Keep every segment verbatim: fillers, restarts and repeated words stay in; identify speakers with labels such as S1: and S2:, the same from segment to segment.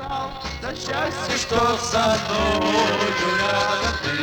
S1: стал за счастье, что со мною рядом ты.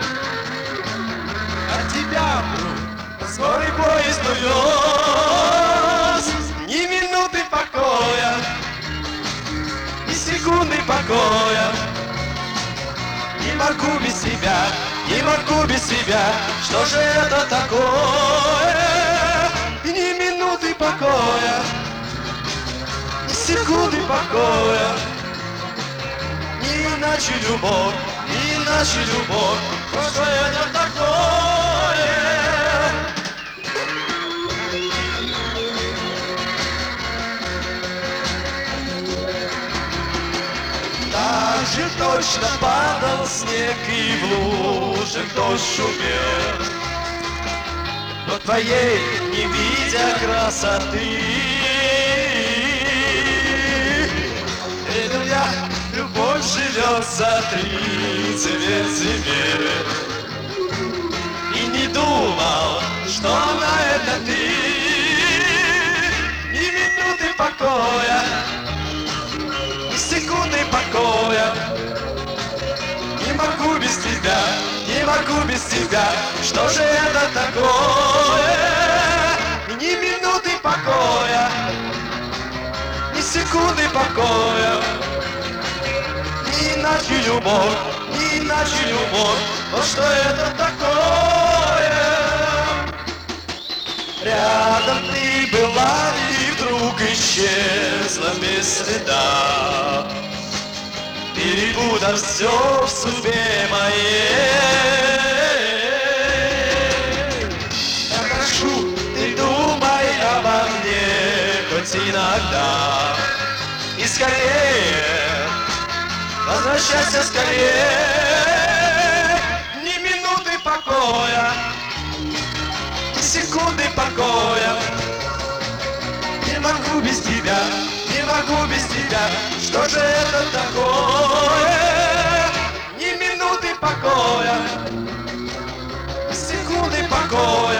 S1: От тебя вдруг скорый поезд увез, ни минуты покоя, ни секунды покоя. Не могу без тебя, не могу без тебя, что же это такое? Ни минуты покоя, ни секунды покоя. Не иначе любовь, не иначе любовь, что же это такое? Так же точно падал снег и в лужах дождь шумел, но твоей не видя красоты. Верил я, любовь живет за тридцать земель, и не думал, что на это ты. Ни минуты покоя, ни секунды покоя. Не могу без тебя, не могу без тебя, что же это такое? Ни минуты покоя, ни секунды покоя. Не иначе любовь, не иначе любовь, вот что это такое? Рядом ты была и вдруг исчезла без следа, перепутав все в судьбе моей. Я прошу, ты думай обо мне хоть иногда, и скорее, возвращайся скорее. Ни минуты покоя, ни секунды покоя. Не могу без тебя, не могу без тебя, что же это такое? Ни минуты покоя, ни секунды покоя.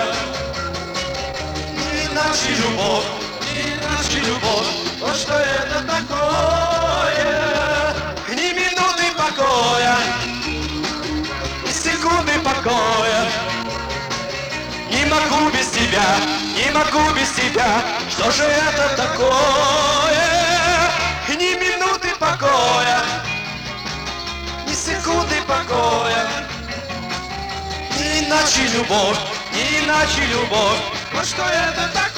S1: Не иначе любовь, не иначе любовь, вот что это такое? Ни минуты покоя, ни секунды покоя. Не могу без тебя, не могу без тебя, что же это такое? Ни минуты покоя, ни секунды покоя. Не иначе любовь, не иначе любовь, вот что это такое?